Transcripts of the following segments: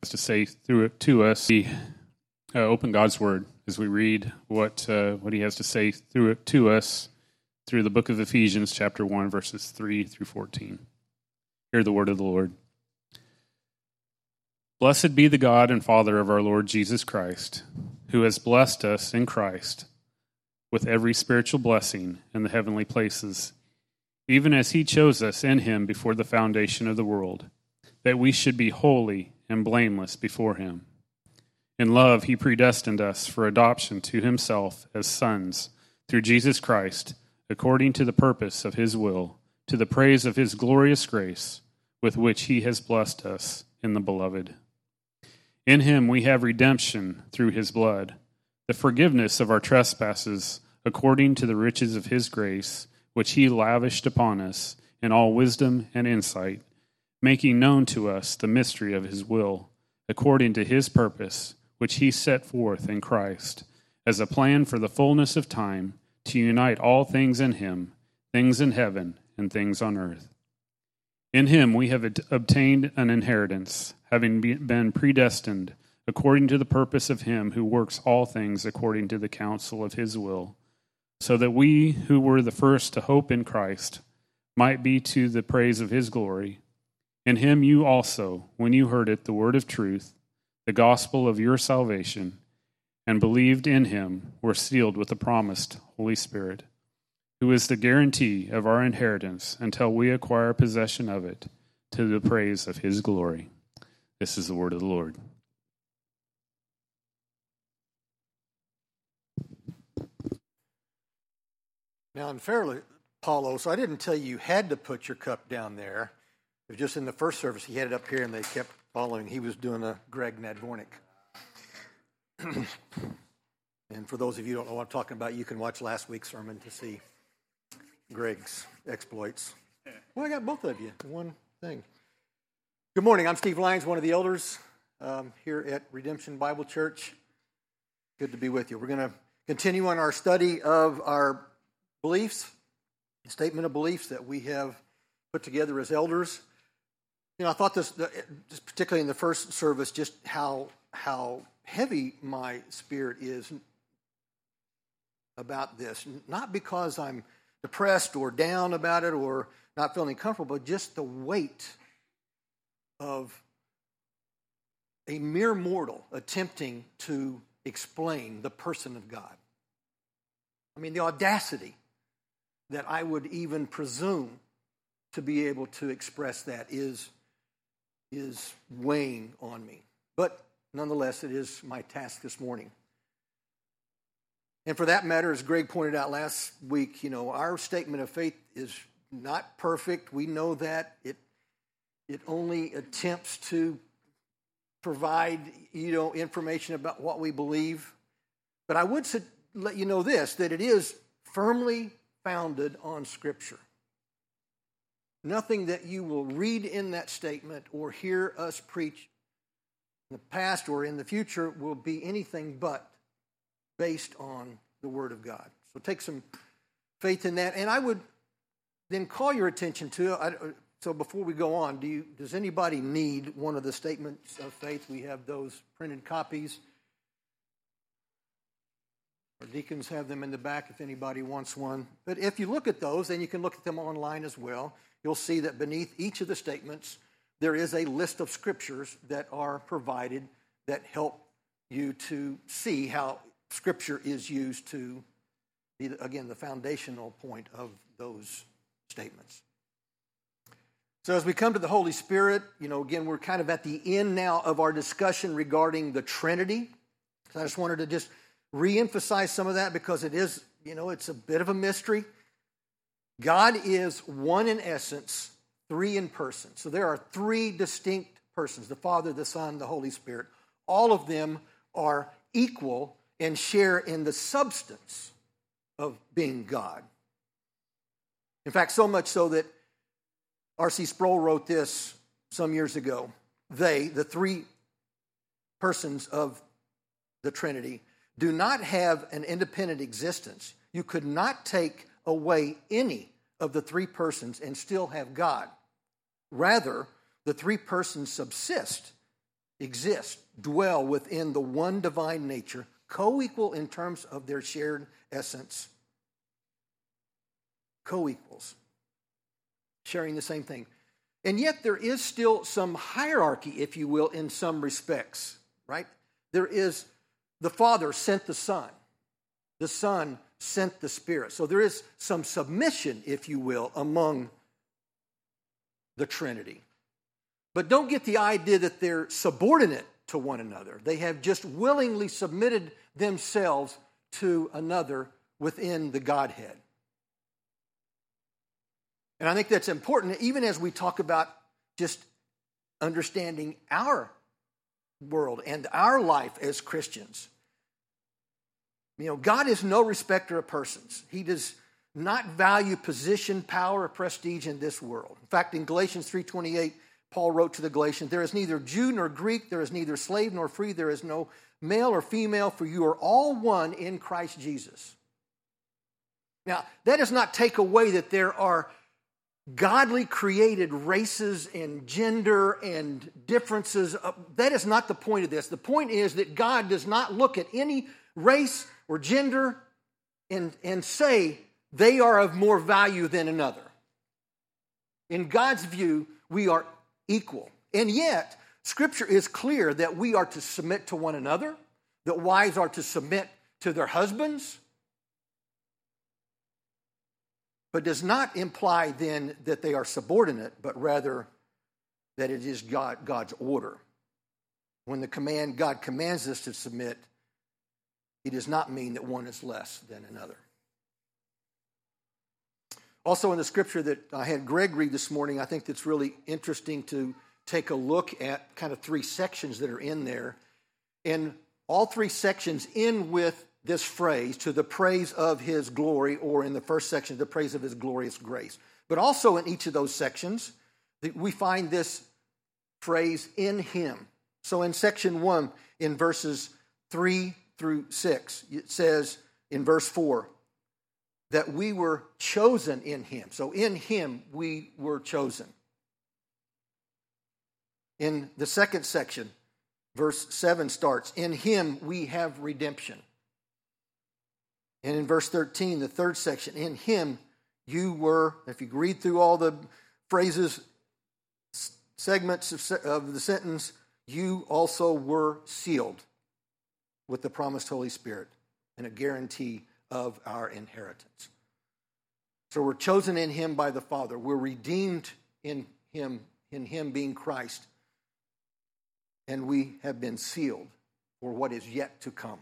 to say through it to us. We open God's Word as we read what He has to say through it to us through the book of Ephesians, chapter 1, verses 3 through 14. Hear the word of the Lord. Blessed be the God and Father of our Lord Jesus Christ, who has blessed us in Christ with every spiritual blessing in the heavenly places, even as He chose us in Him before the foundation of the world, that we should be holy and blameless before Him. In love, He predestined us for adoption to Himself as sons through Jesus Christ, according to the purpose of His will, to the praise of His glorious grace, with which He has blessed us in the Beloved. In Him we have redemption through His blood, the forgiveness of our trespasses, according to the riches of His grace, which He lavished upon us in all wisdom and insight, making known to us the mystery of His will, according to His purpose, which He set forth in Christ, as a plan for the fullness of time, to unite all things in Him, things in heaven and things on earth. In Him we have obtained an inheritance, having been predestined according to the purpose of Him who works all things according to the counsel of His will, so that we who were the first to hope in Christ might be to the praise of His glory. In Him you also, when you heard it, the word of truth, the gospel of your salvation, and believed in Him, were sealed with the promised Holy Spirit, who is the guarantee of our inheritance until we acquire possession of it, to the praise of His glory. This is the word of the Lord. Now, unfairly, Paulo, so I didn't tell you had to put your cup down there. It was just in the first service, he had it up here, and they kept following. He was doing a Greg Nadvornik. And for those of you who don't know what I'm talking about, you can watch last week's sermon to see Greg's exploits. Well, I got both of you in one thing. Good morning. I'm Steve Lyons, one of the elders here at Redemption Bible Church. Good to be with you. We're going to continue on our study of our beliefs, the statement of beliefs that we have put together as elders. You know, I thought this, just particularly in the first service, just how heavy my spirit is about this. Not because I'm depressed or down about it or not feeling comfortable, but just the weight of a mere mortal attempting to explain the person of God. I mean, the audacity that I would even presume to be able to express that is weighing on me. But nonetheless, it is my task this morning. And for that matter, as Greg pointed out last week, you know, our statement of faith is not perfect. We know that. It only attempts to provide, you know, information about what we believe. But I would let you know this, that it is firmly founded on Scripture. Nothing that you will read in that statement or hear us preach in the past or in the future will be anything but based on the Word of God. So take some faith in that. And I would then call your attention to, so before we go on, does anybody need one of the statements of faith? We have those printed copies. Our deacons have them in the back if anybody wants one. But if you look at those, then you can look at them online as well. You'll see that beneath each of the statements, there is a list of scriptures that are provided that help you to see how Scripture is used to be, again, the foundational point of those statements. So as we come to the Holy Spirit, you know, again, we're kind of at the end now of our discussion regarding the Trinity. So I just wanted to just reemphasize some of that because it is, you know, it's a bit of a mystery. God is one in essence, three in person. So there are three distinct persons, the Father, the Son, the Holy Spirit. All of them are equal and share in the substance of being God. In fact, so much so that R.C. Sproul wrote this some years ago. They, the three persons of the Trinity, do not have an independent existence. You could not take away any of the three persons and still have God. Rather, the three persons subsist exist, dwell within the one divine nature, co-equal in terms of their shared essence. Co-equals, sharing the same thing. And yet there is still some hierarchy, if you will, in some respects, right? There is the Father sent the Son. The Son sent the Spirit. So there is some submission, if you will, among the Trinity. But don't get the idea that they're subordinate to one another. They have just willingly submitted themselves to another within the Godhead. And I think that's important, even as we talk about just understanding our world and our life as Christians. You know, God is no respecter of persons. He does not value position, power, or prestige in this world. In fact, in Galatians 3:28, Paul wrote to the Galatians, "There is neither Jew nor Greek, there is neither slave nor free, there is no male or female, for you are all one in Christ Jesus." Now, that does not take away that there are godly created races and gender and differences. That is not the point of this. The point is that God does not look at any race or gender and say they are of more value than another. In God's view, we are equal. And yet, Scripture is clear that we are to submit to one another, that wives are to submit to their husbands, but does not imply then that they are subordinate, but rather that it is God's order. When God commands us to submit, it does not mean that one is less than another. Also in the scripture that I had Greg read this morning, I think that's really interesting to take a look at kind of three sections that are in there. And all three sections end with this phrase, to the praise of his glory, or in the first section, the praise of his glorious grace. But also in each of those sections, we find this phrase, in him. So in section 1, in verses 3 through 6, it says in verse 4 that we were chosen in him. So in him we were chosen. In the second section, verse 7 starts, in him we have redemption. And in verse 13, the third section, in him you were, if you read through all the phrases, segments of the sentence, you also were sealed with the promised Holy Spirit and a guarantee of our inheritance. So we're chosen in him by the Father. We're redeemed in him being Christ. And we have been sealed for what is yet to come.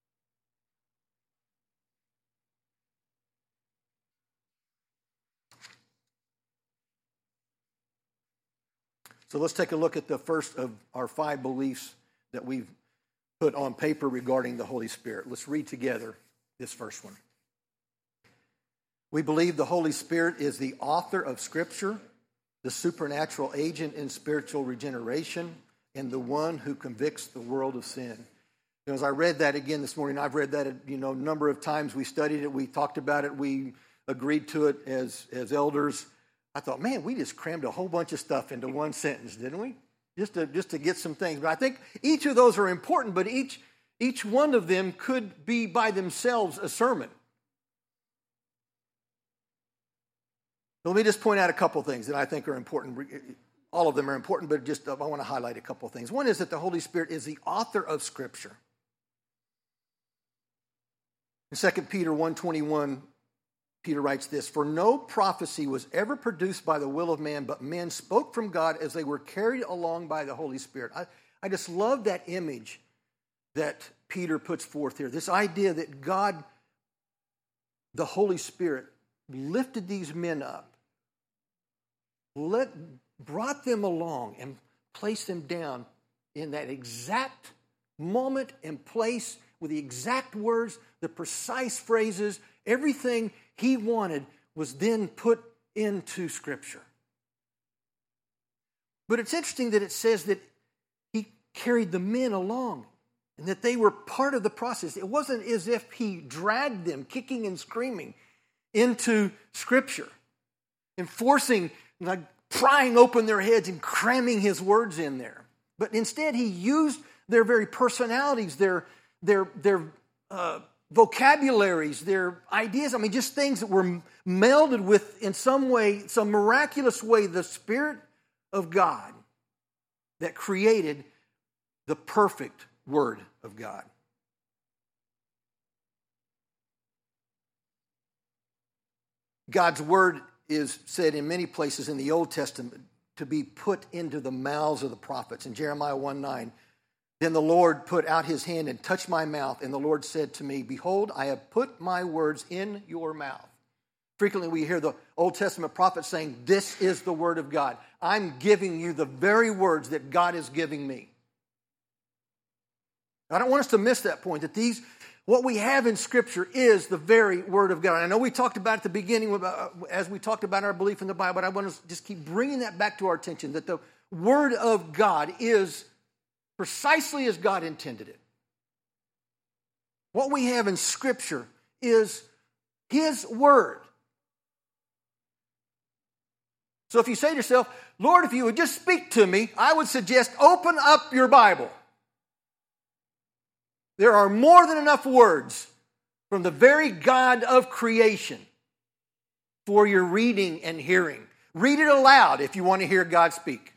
So let's take a look at the first of our 5 beliefs that we've put on paper regarding the Holy Spirit. Let's read together this first one. We believe the Holy Spirit is the author of Scripture, the supernatural agent in spiritual regeneration, and the one who convicts the world of sin. You know, as I read that again this morning, I've read that a number of times. We studied it, we talked about it, we agreed to it as elders. I thought, man, we just crammed a whole bunch of stuff into one sentence, didn't we? Just to get some things. But I think each of those are important, but each one of them could be by themselves a sermon. So let me just point out a couple things that I think are important. All of them are important, but just I want to highlight a couple things. One is that the Holy Spirit is the author of Scripture. In 2 Peter 1:21, Peter writes this, for no prophecy was ever produced by the will of man, but men spoke from God as they were carried along by the Holy Spirit. I just love that image that Peter puts forth here. This idea that God, the Holy Spirit, lifted these men up, brought them along and placed them down in that exact moment and place with the exact words, the precise phrases, everything he wanted was then put into Scripture. But it's interesting that it says that he carried the men along and that they were part of the process. It wasn't as if he dragged them, kicking and screaming, into Scripture and forcing, like prying open their heads and cramming his words in there. But instead, he used their very personalities, their vocabularies, their ideas. I mean, just things that were melded with, in some way, some miraculous way, the Spirit of God that created the perfect Word of God. God's Word is said in many places in the Old Testament to be put into the mouths of the prophets. In Jeremiah 1:9, then the Lord put out his hand and touched my mouth, and the Lord said to me, behold, I have put my words in your mouth. Frequently we hear the Old Testament prophets saying, this is the Word of God. I'm giving you the very words that God is giving me. I don't want us to miss that point, that what we have in Scripture is the very Word of God. I know we talked about at the beginning, as we talked about our belief in the Bible, but I want to just keep bringing that back to our attention, that the Word of God is precisely as God intended it. What we have in Scripture is His Word. So if you say to yourself, Lord, if you would just speak to me, I would suggest open up your Bible. There are more than enough words from the very God of creation for your reading and hearing. Read it aloud if you want to hear God speak.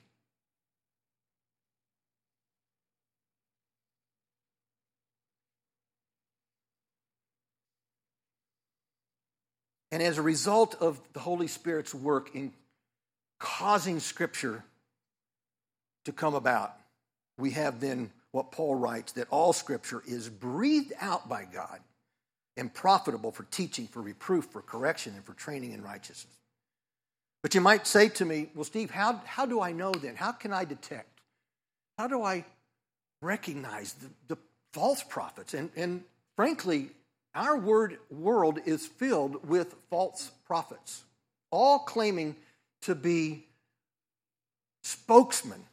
And as a result of the Holy Spirit's work in causing Scripture to come about, we have then what Paul writes, that all Scripture is breathed out by God and profitable for teaching, for reproof, for correction, and for training in righteousness. But you might say to me, well, Steve, how do I know then? How can I detect? How do I recognize the false prophets? And frankly, our world is filled with false prophets, all claiming to be spokeswomen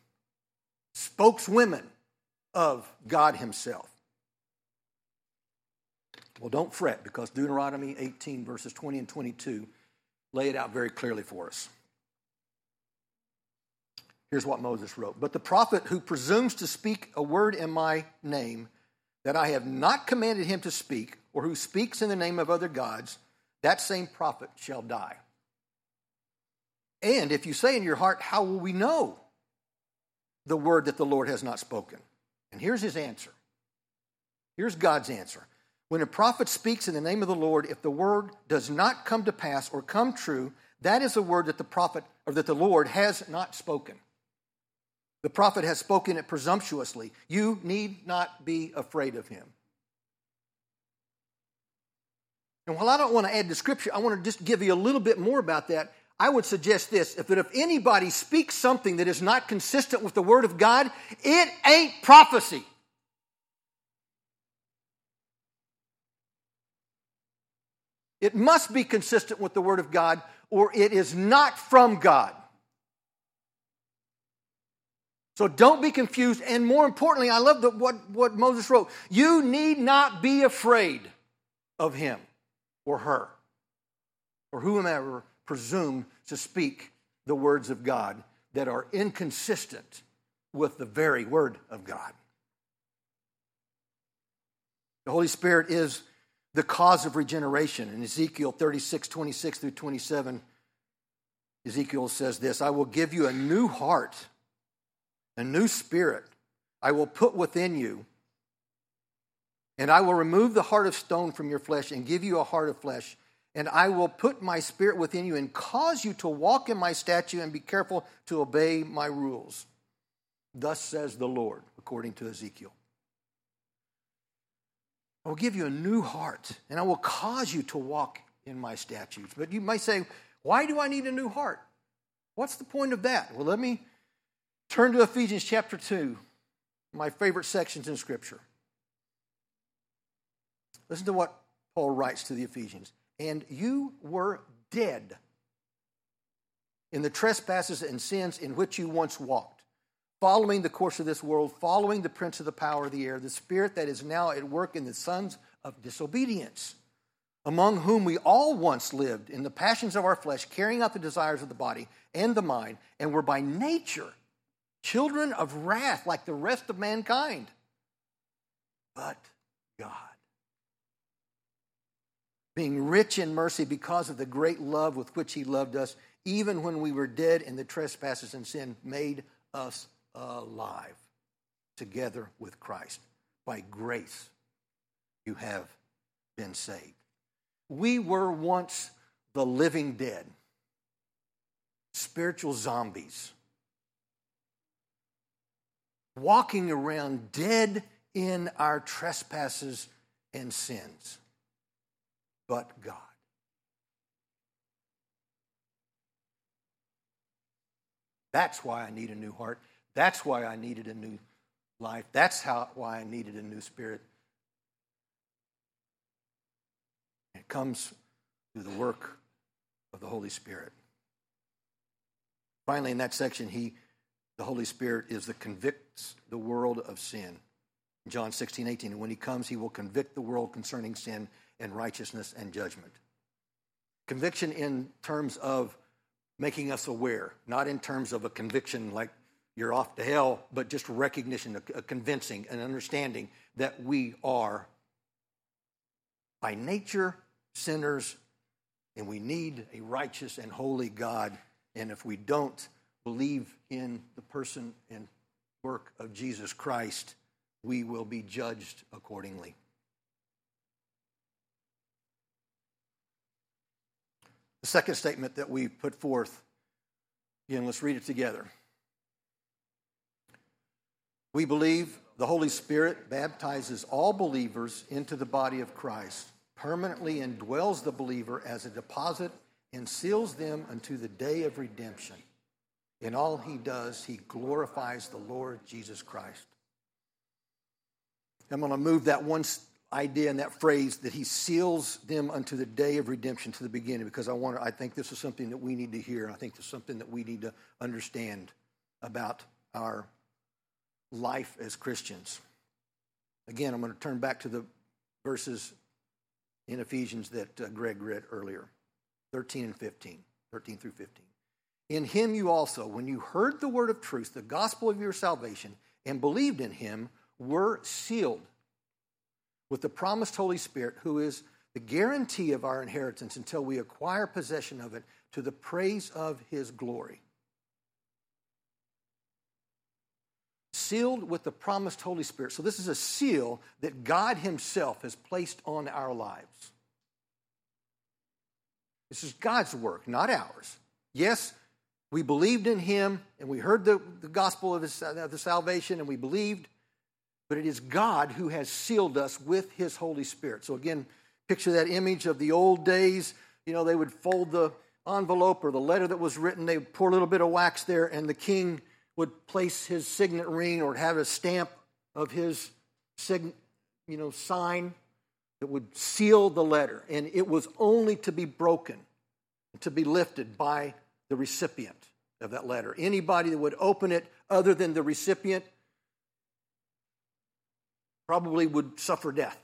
of God Himself. Well, don't fret, because Deuteronomy 18, verses 20 and 22 lay it out very clearly for us. Here's what Moses wrote. But the prophet who presumes to speak a word in my name that I have not commanded him to speak, or who speaks in the name of other gods, that same prophet shall die. And if you say in your heart, how will we know the word that the Lord has not spoken? And here's his answer. Here's God's answer. When a prophet speaks in the name of the Lord, if the word does not come to pass or come true, that is a word that the prophet or that the Lord has not spoken. The prophet has spoken it presumptuously. You need not be afraid of him. And while I don't want to add to Scripture, I want to just give you a little bit more about that. I would suggest this, if anybody speaks something that is not consistent with the Word of God, it ain't prophecy. It must be consistent with the Word of God, or it is not from God. So don't be confused. And more importantly, I love what Moses wrote. You need not be afraid of him or her or whomever presume to speak the words of God that are inconsistent with the very Word of God. The Holy Spirit is the cause of regeneration. In Ezekiel 36, 26 through 27, Ezekiel says this, I will give you a new heart, a new spirit I will put within you, and I will remove the heart of stone from your flesh and give you a heart of flesh. And I will put my spirit within you and cause you to walk in my statute and be careful to obey my rules. Thus says the Lord, according to Ezekiel. I will give you a new heart, and I will cause you to walk in my statutes. But you might say, why do I need a new heart? What's the point of that? Well, let me turn to Ephesians chapter 2, my favorite sections in Scripture. Listen to what Paul writes to the Ephesians. And you were dead in the trespasses and sins in which you once walked, following the course of this world, following the prince of the power of the air, the spirit that is now at work in the sons of disobedience, among whom we all once lived in the passions of our flesh, carrying out the desires of the body and the mind, and were by nature children of wrath like the rest of mankind. But God, being rich in mercy because of the great love with which he loved us, even when we were dead in the trespasses and sin, made us alive together with Christ. By grace you have been saved. We were once the living dead, spiritual zombies, walking around dead in our trespasses and sins. But God. That's why I need a new heart. That's why I needed a new life. That's why I needed a new spirit. It comes through the work of the Holy Spirit. Finally, in that section, the Holy Spirit is that convicts the world of sin. John 16:18, and when he comes, he will convict the world concerning sin and righteousness and judgment. Conviction in terms of making us aware, not in terms of a conviction like you're off to hell, but just recognition, a convincing, an understanding that we are by nature sinners and we need a righteous and holy God. And if we don't believe in the person and work of Jesus Christ, we will be judged accordingly. The second statement that we put forth, again, let's read it together. We believe the Holy Spirit baptizes all believers into the body of Christ, permanently indwells the believer as a deposit, and seals them unto the day of redemption. In all he does, he glorifies the Lord Jesus Christ. I'm going to move that one idea and that phrase that he seals them unto the day of redemption to the beginning, because I think this is something that we need to hear. I think this is something that we need to understand about our life as Christians. Again, I'm going to turn back to the verses in Ephesians that Greg read earlier, 13 through 15. In him you also, when you heard the word of truth, the gospel of your salvation, and believed in him, were sealed with the promised Holy Spirit, who is the guarantee of our inheritance until we acquire possession of it to the praise of his glory. Sealed with the promised Holy Spirit. So this is a seal that God himself has placed on our lives. This is God's work, not ours. Yes, we believed in him and we heard the gospel of the salvation and we believed, but it is God who has sealed us with his Holy Spirit. So again, picture that image of the old days. You know, they would fold the envelope or the letter that was written, they would pour a little bit of wax there, and the king would place his signet ring or have a stamp of his sign that would seal the letter. And it was only to be broken, to be lifted by the recipient of that letter. Anybody that would open it other than the recipient probably would suffer death.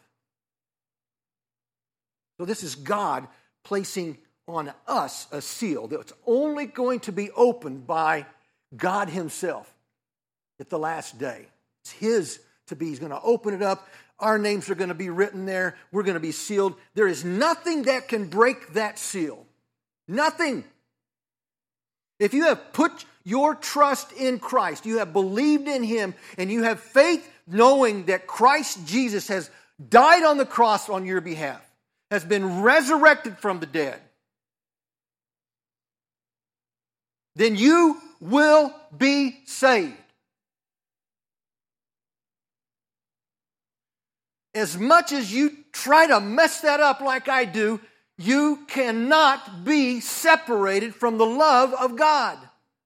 So this is God placing on us a seal that's only going to be opened by God himself at the last day. It's his to be. He's going to open it up. Our names are going to be written there. We're going to be sealed. There is nothing that can break that seal. Nothing. If you have put your trust in Christ, you have believed in him, and you have faith knowing that Christ Jesus has died on the cross on your behalf, has been resurrected from the dead, then you will be saved. As much as you try to mess that up like I do, you cannot be separated from the love of God.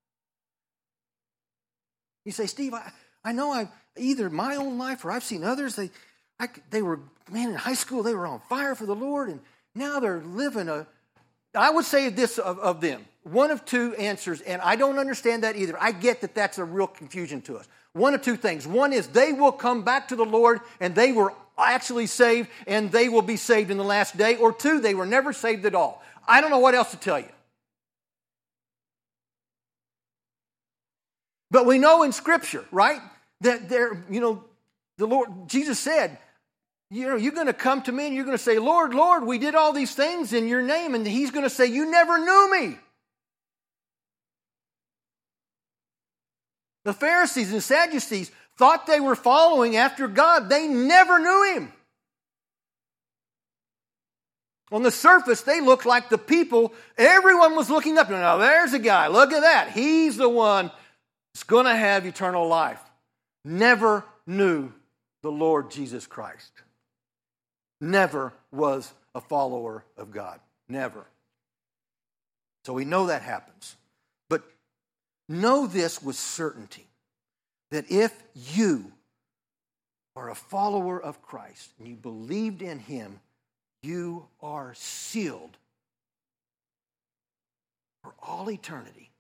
You say, Steve, I know I've either my own life or I've seen others, they were, in high school they were on fire for the Lord, and now they're living I would say this of them. One of two answers, and I don't understand that either. I get that that's a real confusion to us. One of two things. One is they will come back to the Lord and they were actually saved and they will be saved in the last day. Or two, they were never saved at all. I don't know what else to tell you. But we know in Scripture, right, that the Lord, Jesus said, you're going to come to me and you're going to say, Lord, Lord, we did all these things in your name. And he's going to say, you never knew me. The Pharisees and Sadducees thought they were following after God. They never knew him. On the surface, they looked like the people everyone was looking up to. Now, there's a guy. Look at that. He's the one that's going to have eternal life. Never knew the Lord Jesus Christ. Never was a follower of God. Never. So we know that happens. But know this with certainty, that if you are a follower of Christ and you believed in him, you are sealed for all eternity.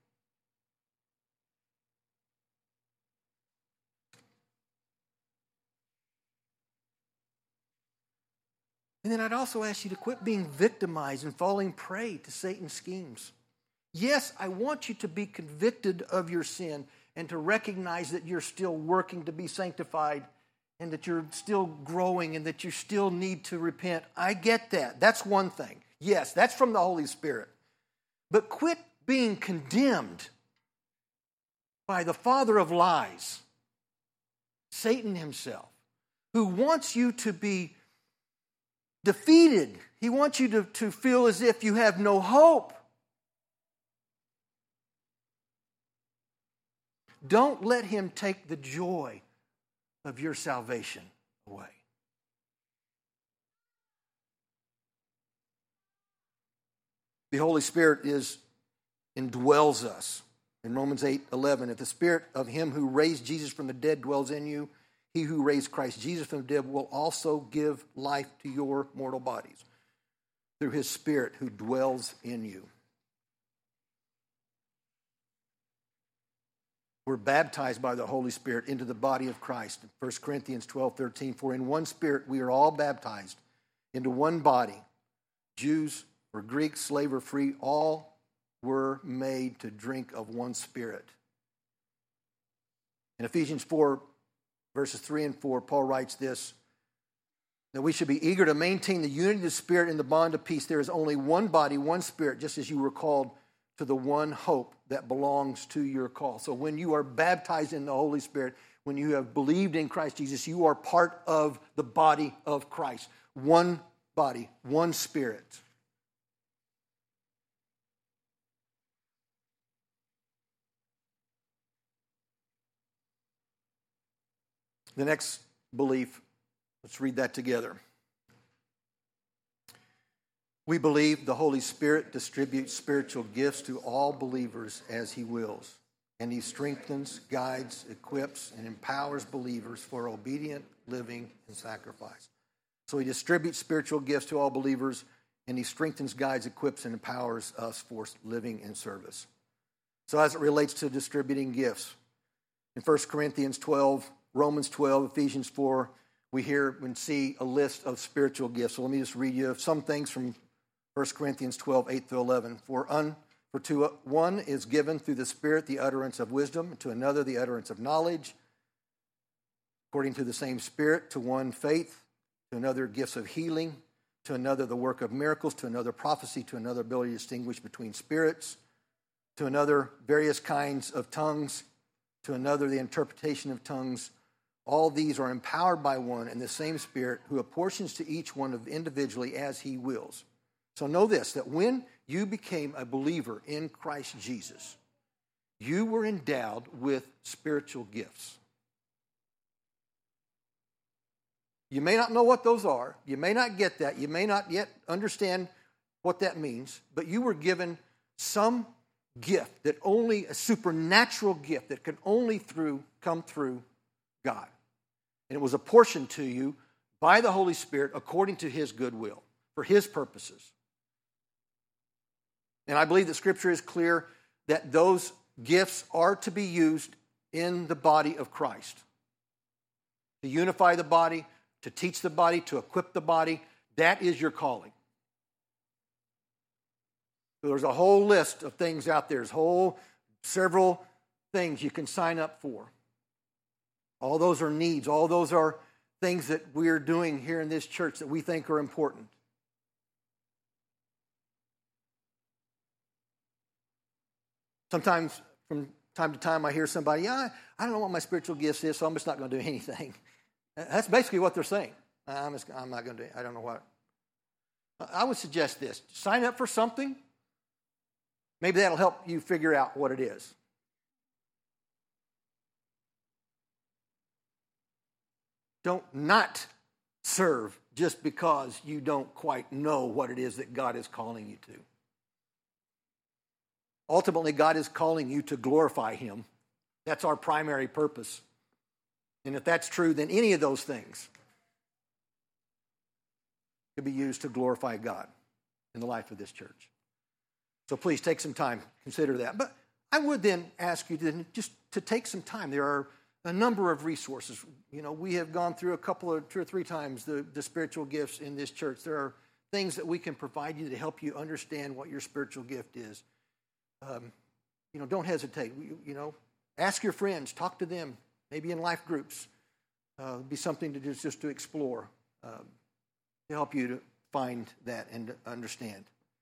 And then I'd also ask you to quit being victimized and falling prey to Satan's schemes. Yes, I want you to be convicted of your sin and to recognize that you're still working to be sanctified and that you're still growing and that you still need to repent. I get that. That's one thing. Yes, that's from the Holy Spirit. But quit being condemned by the father of lies, Satan himself, who wants you to be defeated. He wants you to feel as if you have no hope. Don't let him take the joy of your salvation away. The Holy Spirit indwells us. In Romans 8:11, if the Spirit of him who raised Jesus from the dead dwells in you, he who raised Christ Jesus from the dead will also give life to your mortal bodies through his Spirit who dwells in you. We're baptized by the Holy Spirit into the body of Christ. 1 Corinthians 12:13, for in one Spirit we are all baptized into one body. Jews or Greeks, slave or free, all were made to drink of one Spirit. In Ephesians 4, verses 3 and 4, Paul writes this, that we should be eager to maintain the unity of the Spirit in the bond of peace. There is only one body, one Spirit, just as you were called to the one hope that belongs to your call. So when you are baptized in the Holy Spirit, when you have believed in Christ Jesus, you are part of the body of Christ. One body, one Spirit. The next belief, let's read that together. We believe the Holy Spirit distributes spiritual gifts to all believers as he wills, and he strengthens, guides, equips, and empowers believers for obedient living and sacrifice. So he distributes spiritual gifts to all believers, and he strengthens, guides, equips, and empowers us for living and service. So as it relates to distributing gifts, in 1 Corinthians 12, Romans 12, Ephesians 4, we hear and see a list of spiritual gifts. So let me just read you some things from 1 Corinthians 12, 8 through 11. For to one is given through the Spirit the utterance of wisdom, to another the utterance of knowledge, according to the same Spirit, to one faith, to another gifts of healing, to another the work of miracles, to another prophecy, to another ability to distinguish between spirits, to another various kinds of tongues, to another the interpretation of tongues. All these are empowered by one and the same Spirit, who apportions to each one of individually as he wills. So know this, that when you became a believer in Christ Jesus, you were endowed with spiritual gifts. You may not know what those are. You may not get that. You may not yet understand what that means. But you were given some gift that only, a supernatural gift that can only come through God. And it was apportioned to you by the Holy Spirit according to his good will, for his purposes. And I believe that Scripture is clear that those gifts are to be used in the body of Christ. To unify the body, to teach the body, to equip the body. That is your calling. So there's a whole list of things out there. There's several things you can sign up for. All those are needs. All those are things that we're doing here in this church that we think are important. Sometimes, from time to time, I hear somebody, I don't know what my spiritual gifts is, so I'm just not going to do anything. That's basically what they're saying. I'm not going to do it. I don't know what. I would suggest this. Sign up for something. Maybe that'll help you figure out what it is. Don't not serve just because you don't quite know what it is that God is calling you to. Ultimately, God is calling you to glorify Him. That's our primary purpose. And if that's true, then any of those things could be used to glorify God in the life of this church. So please take some time, consider that. But I would then ask you to just to take some time. There are a number of resources. You know, we have gone through two or three times the spiritual gifts in this church. There are things that we can provide you to help you understand what your spiritual gift is. Don't hesitate. Ask your friends, talk to them, maybe in life groups. Be something to just to explore, to help you to find that and to understand.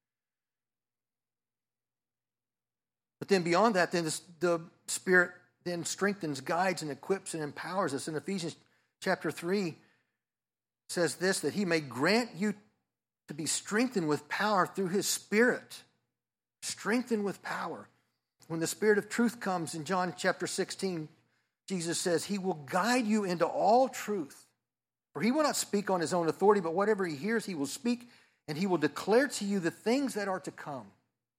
But then beyond that, then the Spirit then strengthens, guides, and equips and empowers us. In Ephesians chapter 3 says this, that He may grant you to be strengthened with power through His Spirit. Strengthened with power. When the Spirit of truth comes in John chapter 16, Jesus says, He will guide you into all truth. For He will not speak on His own authority, but whatever He hears, He will speak, and He will declare to you the things that are to come.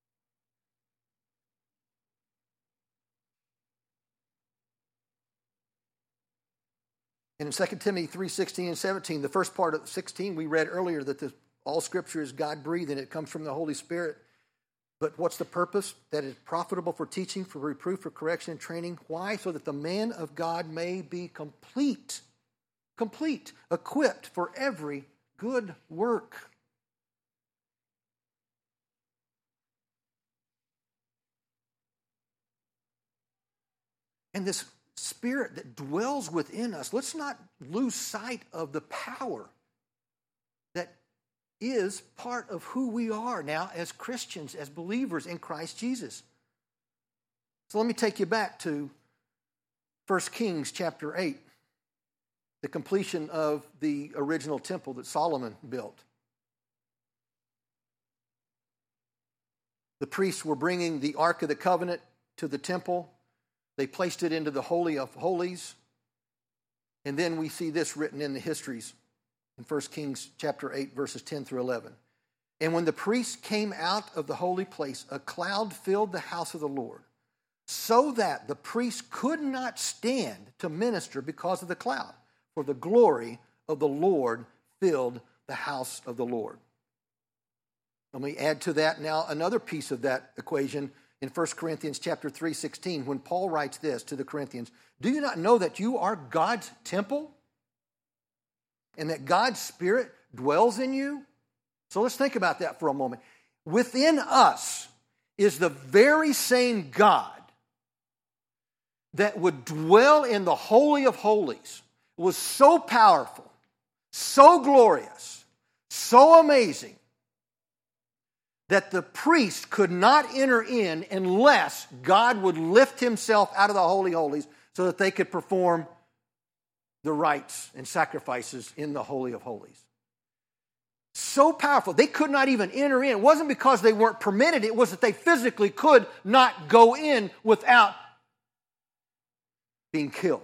And in 2 Timothy 3:16 and 17, the first part of 16, we read earlier that all Scripture is God-breathed and it comes from the Holy Spirit. But what's the purpose? That is profitable for teaching, for reproof, for correction, and training. Why? So that the man of God may be complete, equipped for every good work. And this Spirit that dwells within us, let's not lose sight of the power that is part of who we are now as Christians, as believers in Christ Jesus. So let me take you back to 1 Kings chapter 8, the completion of the original temple that Solomon built. The priests were bringing the Ark of the Covenant to the temple. They placed it into the Holy of Holies. And then we see this written in the histories in 1 Kings chapter 8, verses 10 through 11. And when the priests came out of the holy place, a cloud filled the house of the Lord, so that the priests could not stand to minister because of the cloud, for the glory of the Lord filled the house of the Lord. Let me add to that now another piece of that equation in 1 Corinthians chapter 3:16, when Paul writes this to the Corinthians, do you not know that you are God's temple and that God's Spirit dwells in you? So let's think about that for a moment. Within us is the very same God that would dwell in the Holy of Holies. It was so powerful, so glorious, so amazing, that the priest could not enter in unless God would lift Himself out of the Holy Holies so that they could perform the rites and sacrifices in the Holy of Holies. So powerful. They could not even enter in. It wasn't because they weren't permitted. It was that they physically could not go in without being killed,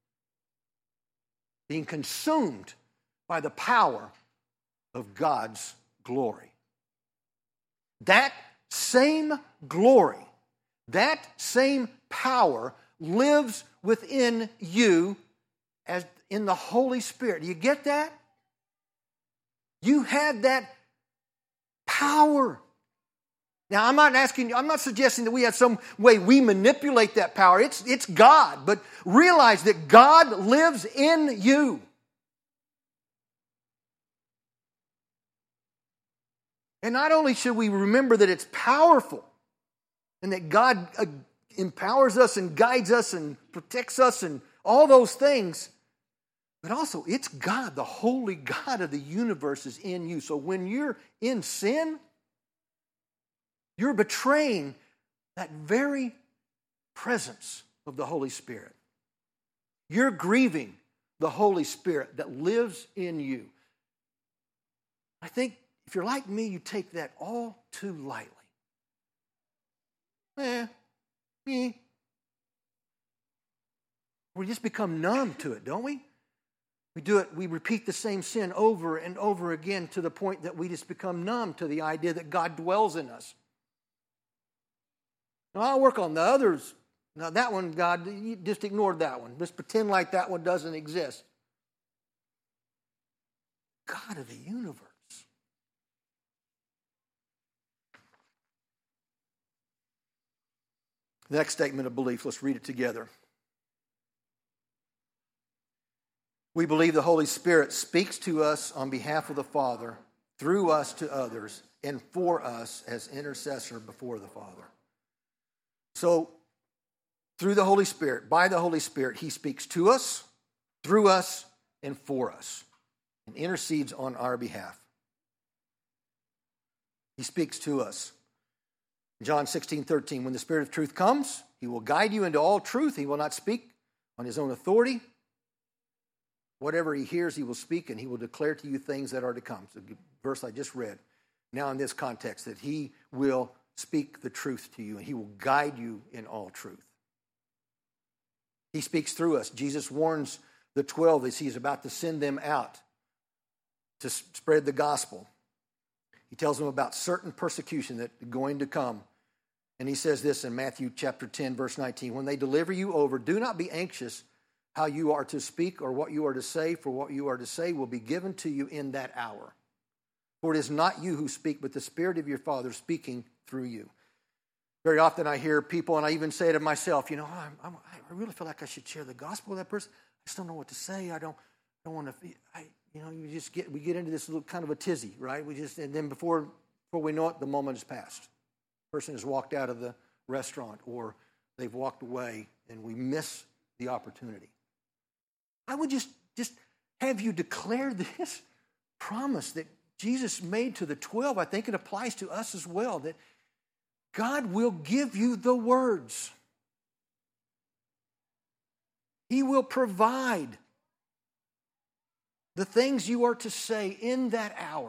being consumed by the power of God's glory. That same glory, that same power lives within you as in the Holy Spirit. Do you get that? You have that power. Now, I'm not suggesting that we have some way we manipulate that power. It's God, but realize that God lives in you. And not only should we remember that it's powerful and that God empowers us and guides us and protects us and all those things. But also, it's God, the holy God of the universe is in you. So when you're in sin, you're betraying that very presence of the Holy Spirit. You're grieving the Holy Spirit that lives in you. I think if you're like me, you take that all too lightly. We just become numb to it, don't we? We repeat the same sin over and over again to the point that we just become numb to the idea that God dwells in us. Now, I'll work on the others. Now, that one, God, you just ignored that one. Just pretend like that one doesn't exist. God of the universe. The next statement of belief, let's read it together. We believe the Holy Spirit speaks to us on behalf of the Father, through us to others, and for us as intercessor before the Father. So, through the Holy Spirit, by the Holy Spirit, He speaks to us, through us, and for us, and intercedes on our behalf. He speaks to us. John 16:13, when the Spirit of truth comes, He will guide you into all truth. He will not speak on His own authority. Whatever He hears, He will speak, and He will declare to you things that are to come. So the verse I just read. Now in this context, that He will speak the truth to you, and He will guide you in all truth. He speaks through us. Jesus warns the 12 as He's about to send them out to spread the gospel. He tells them about certain persecution that is going to come. And He says this in Matthew chapter 10, verse 19. When they deliver you over, do not be anxious how you are to speak or what you are to say, for what you are to say will be given to you in that hour. For it is not you who speak, but the Spirit of your Father speaking through you. Very often I hear people, and I even say it of myself, I really feel like I should share the gospel with that person. I just don't know what to say. I don't want to, we get into this little kind of a tizzy, right? And then before we know it, the moment has passed. The person has walked out of the restaurant or they've walked away and we miss the opportunity. I would just have you declare this promise that Jesus made to the 12. I think it applies to us as well, that God will give you the words. He will provide the things you are to say in that hour.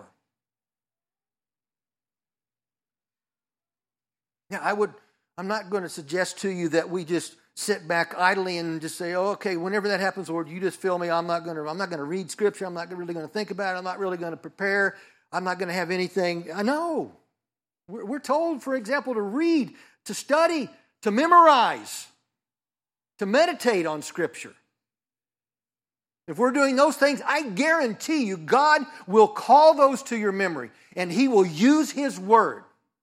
Now, I'm not going to suggest to you that we just sit back idly and just say, oh, okay, whenever that happens, Lord, you just fill me. I'm not going to read Scripture. I'm not really going to think about it. I'm not really going to prepare. I'm not going to have anything. I know. We're told, for example, to read, to study, to memorize, to meditate on Scripture. If we're doing those things, I guarantee you God will call those to your memory and He will use His Word.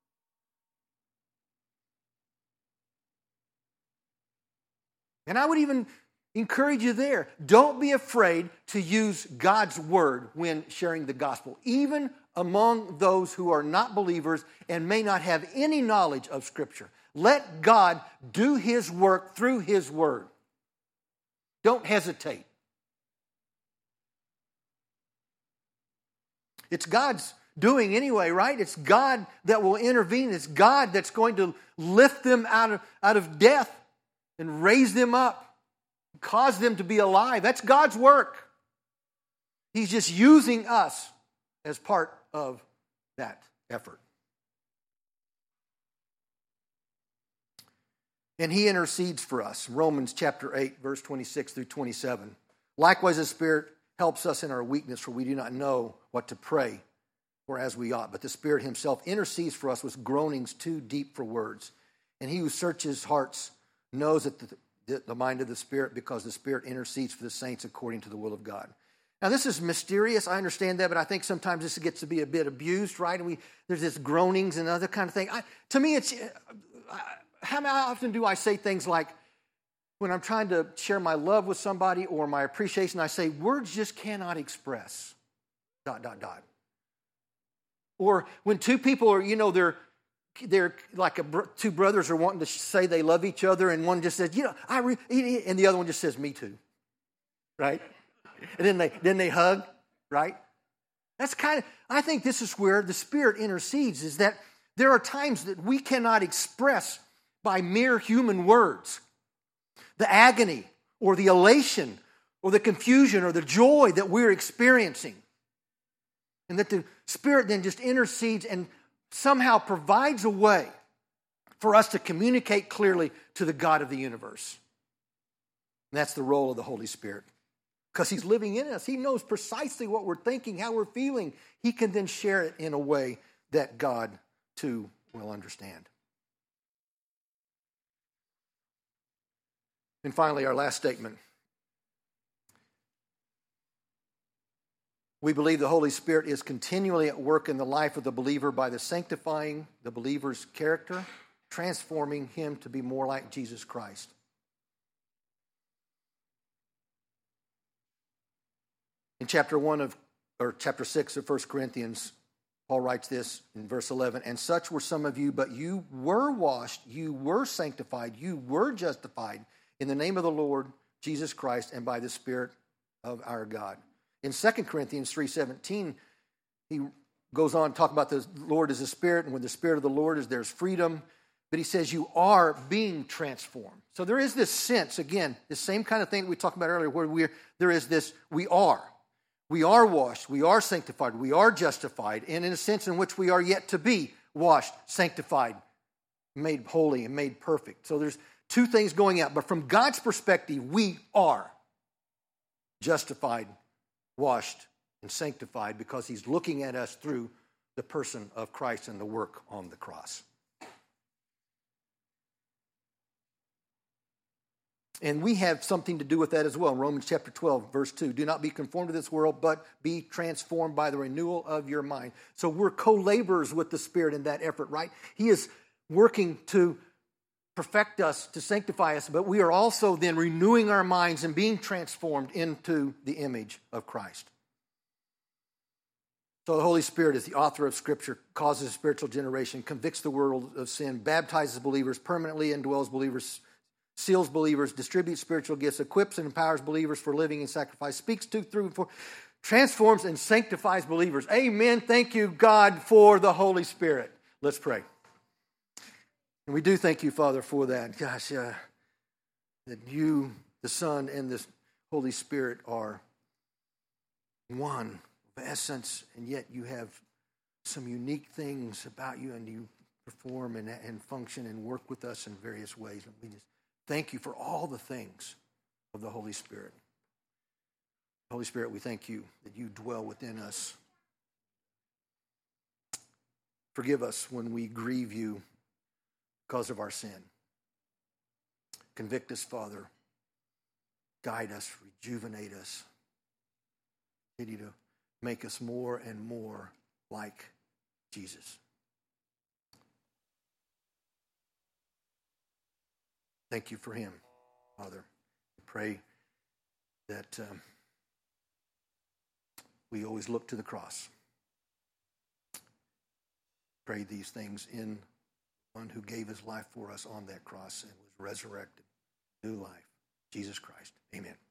And I would even encourage you there. Don't be afraid to use God's Word when sharing the gospel, even among those who are not believers and may not have any knowledge of Scripture. Let God do His work through His Word. Don't hesitate. It's God's doing anyway, right? It's God that will intervene. It's God that's going to lift them out of death and raise them up, cause them to be alive. That's God's work. He's just using us as part of that effort. And He intercedes for us. Romans chapter 8, verse 26 through 27. Likewise, the Spirit helps us in our weakness, for we do not know what to pray for as we ought. But the Spirit Himself intercedes for us with groanings too deep for words. And He who searches hearts knows that the mind of the Spirit, because the Spirit intercedes for the saints according to the will of God. Now, this is mysterious. I understand that, but I think sometimes this gets to be a bit abused, right? And there's this groanings and other kind of thing. To me, it's how often do I say things like, when I'm trying to share my love with somebody or my appreciation, I say, words just cannot express, ... Or when two people are, they're like two brothers are wanting to say they love each other, and one just says, and the other one just says, me too, right? And then they hug, right? That's I think this is where the Spirit intercedes, is that there are times that we cannot express by mere human words the agony or the elation or the confusion or the joy that we're experiencing. And that the Spirit then just intercedes and somehow provides a way for us to communicate clearly to the God of the universe. And that's the role of the Holy Spirit. Because He's living in us. He knows precisely what we're thinking, how we're feeling. He can then share it in a way that God, too, will understand. And finally, our last statement. We believe the Holy Spirit is continually at work in the life of the believer by sanctifying the believer's character, transforming him to be more like Jesus Christ. In chapter 6 of 1 Corinthians, Paul writes this in verse 11, and such were some of you, but you were washed, you were sanctified, you were justified in the name of the Lord Jesus Christ and by the Spirit of our God. In 2 Corinthians 3:17, he goes on to talk about the Lord as a Spirit, and when the Spirit of the Lord is, there's freedom. But he says you are being transformed. So there is this sense, again, the same kind of thing that we talked about earlier, where there is this, we are. We are washed, we are sanctified, we are justified, and in a sense in which we are yet to be washed, sanctified, made holy, and made perfect. So there's two things going out. But from God's perspective, we are justified, washed, and sanctified because He's looking at us through the person of Christ and the work on the cross. And we have something to do with that as well. Romans chapter 12, verse 2. Do not be conformed to this world, but be transformed by the renewal of your mind. So we're co-laborers with the Spirit in that effort, right? He is working to perfect us, to sanctify us, but we are also then renewing our minds and being transformed into the image of Christ. So the Holy Spirit is the author of Scripture, causes spiritual generation, convicts the world of sin, baptizes believers permanently, indwells believers, seals believers, distributes spiritual gifts, equips and empowers believers for living and sacrifice, speaks to, through, and for, transforms and sanctifies believers. Amen. Thank you, God, for the Holy Spirit. Let's pray. And we do thank you, Father, for that. Gosh, that you, the Son, and the Holy Spirit are one of essence, and yet you have some unique things about you, and you perform and function and work with us in various ways. And we just thank you for all the things of the Holy Spirit. Holy Spirit, we thank you that you dwell within us. Forgive us when we grieve you because of our sin. Convict us, Father. Guide us, rejuvenate us. Continue to make us more and more like Jesus. Thank you for him, Father. I pray that we always look to the cross. Pray these things in one who gave his life for us on that cross and was resurrected. New life, Jesus Christ. Amen.